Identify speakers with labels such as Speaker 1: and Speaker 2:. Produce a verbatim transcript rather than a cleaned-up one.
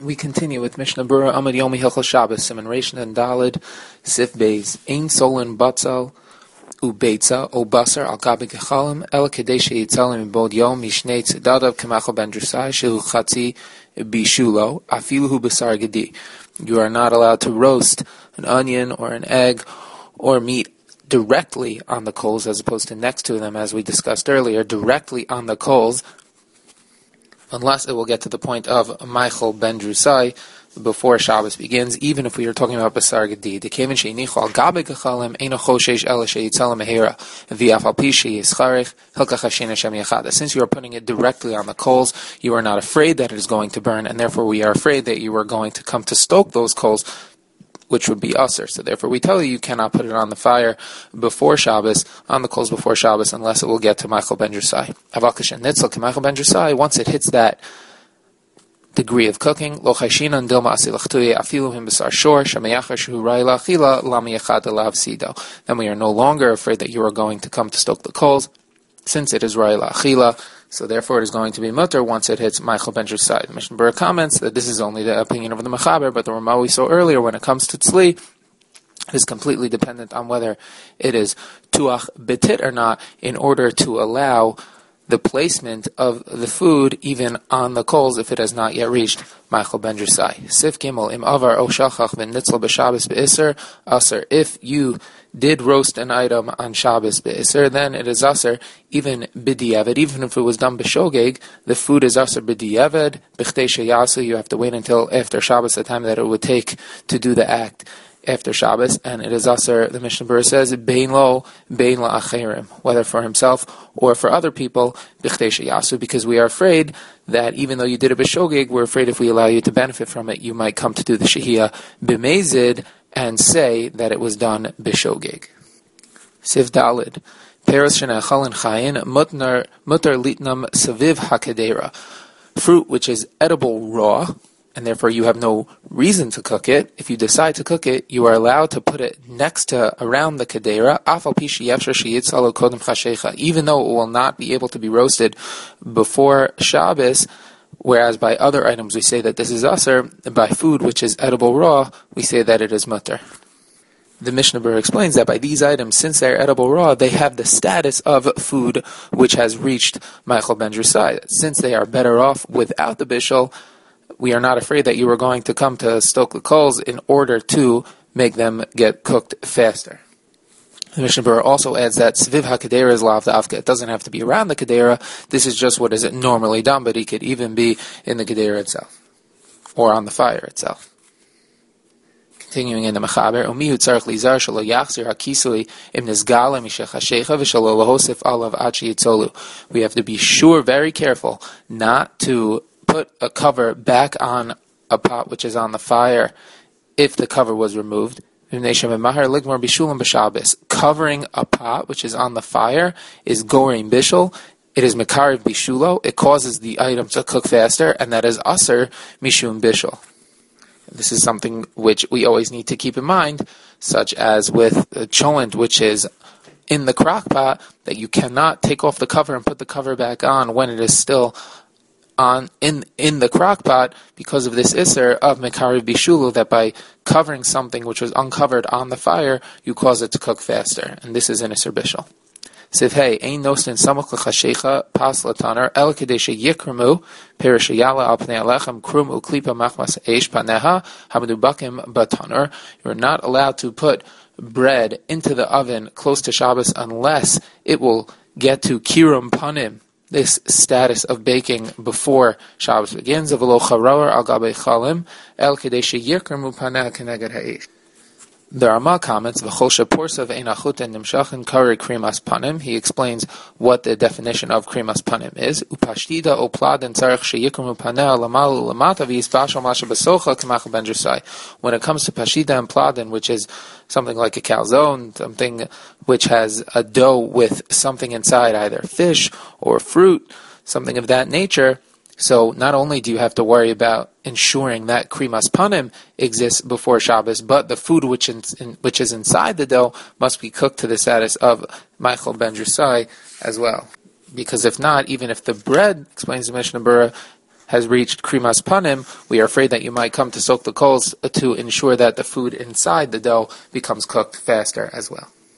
Speaker 1: We continue with Mishnah Berurah Amud Yomi Hilchos Shabbos Siman Reish and Daled Sif Beis Ein Solin Batzal Ubeitza O Basar Al Gabi Gechalim El Kadesh Yitzalim Bod Yom Mishnei Tzedadav Kemachal Ben Drusai Shehu Chatzi Bishulo Afiluhu Basar Gedi. You are not allowed to roast an onion or an egg or meat directly on the coals as opposed to next to them, as we discussed earlier, directly on the coals, unless it will get to the point of Michael Ben Drusai before Shabbos begins, even if we are talking about Basar Gedi. Dekeven sheinichu al gabe gechalim eino choshesh ela sheyitzala mehera v'afal pi sheyischarich hilkach hashen Hashem yachada. Since you are putting it directly on the coals, you are not afraid that it is going to burn, and therefore we are afraid that you are going to come to stoke those coals, which would be usser. So therefore we tell you you cannot put it on the fire before Shabbos, on the coals before Shabbos, unless it will get to Michael Ben Drusai. Avakash and Nitzel Michael Ben Drusai, once it hits that degree of cooking, lo chayshinan dilma asilachtuye afiluhim b'sar shor shamayachar shu ra'ila achila lami yachad alav sido. Then we are no longer afraid that you are going to come to stoke the coals, since it is ra'ila achila. So therefore it is going to be mutter once it hits Michael Ben Drusai. The Mishnah Berurah comments that this is only the opinion of the Mechaber, but the Ramah we saw earlier, when it comes to tzli, it is completely dependent on whether it is tuach betit or not, in order to allow the placement of the food even on the coals if it has not yet reached Michael Ben Drusai. Sif Gimel im avar o shachach ben nitzl b'Shabbos be'isr aser. If you did roast an item on Shabbos be'isr, then it is aser even b'diavad. Even if it was done b'shogeg, the food is aser b'diavad. B'chtei sheyasu, you have to wait until after Shabbos, the time that it would take to do the act after Shabbos, and it is aser, the Mishnah Berurah says, bein lo, bein la acherim, whether for himself or for other people, b'chtei sheyasu, because we are afraid that even though you did it b'shogeg, we're afraid if we allow you to benefit from it, you might come to do the shehiyah b'mezid and say that it was done b'shogeg. Siv Dalid, peros shenachalin chayin, mutar litnam saviv hakadera, fruit which is edible raw, and therefore you have no reason to cook it. If you decide to cook it, you are allowed to put it next to, around the kadera, even though it will not be able to be roasted before Shabbos, whereas by other items we say that this is aser, by food which is edible raw, we say that it is mutter. The Mishnah Berurah explains that by these items, since they are edible raw, they have the status of food which has reached Michael Ben Drusai. Since they are better off without the bishul, we are not afraid that you are going to come to stoke the coals in order to make them get cooked faster. The Mishnah Berurah also adds that Sviv HaKadera is lav dafka. It doesn't have to be around the Kadera. This is just what is normally done, but it could even be in the Kadera itself, or on the fire itself. Continuing in the Mechaber, Umihu tzarich lizar shelo yachzir hakisui im nizgala mishech hashecha v'shelo lahosif alav achi yitzolu. We have to be sure, very careful, not to put a cover back on a pot which is on the fire if the cover was removed. Covering a pot which is on the fire is gorim bishul. It is mekariv bishulo. It causes the item to cook faster, and that is aser mishum bishul. This is something which we always need to keep in mind, such as with the cholent, which is in the crock pot, that you cannot take off the cover and put the cover back on when it is still on in in the crock pot, because of this iser of mekariv bishulu, that by covering something which was uncovered on the fire, you cause it to cook faster, and this is an iser bishul. Siv hey ein nostin samach l'chashecha pas lataner el kadesha yikremu perishayala al pnei alechem krum uklipa machmas eish paneha hamadubakim bataner. You are not allowed to put bread into the oven close to Shabbos unless it will get to kirum panim, this status of baking before Shabbos begins. The Ramah comments, V'chol sheporsav ein achuten nimshachin kari krimas panim. He explains what the definition of krimas panim is. Upashtida o pladen tzarech sheyikramu paneh lamalu lamata v'yisbashal masha besocha k'machal ben drusai. When it comes to pashida and pladen, which is something like a calzone, something which has a dough with something inside, either fish or fruit, something of that nature, so not only do you have to worry about ensuring that krimas panim exists before Shabbos, but the food which in, in, which is inside the dough must be cooked to the status of Michael Ben Drusai as well. Because if not, even if the bread, explains the Mishnah Berurah, has reached krimas panim, we are afraid that you might come to soak the coals to ensure that the food inside the dough becomes cooked faster as well.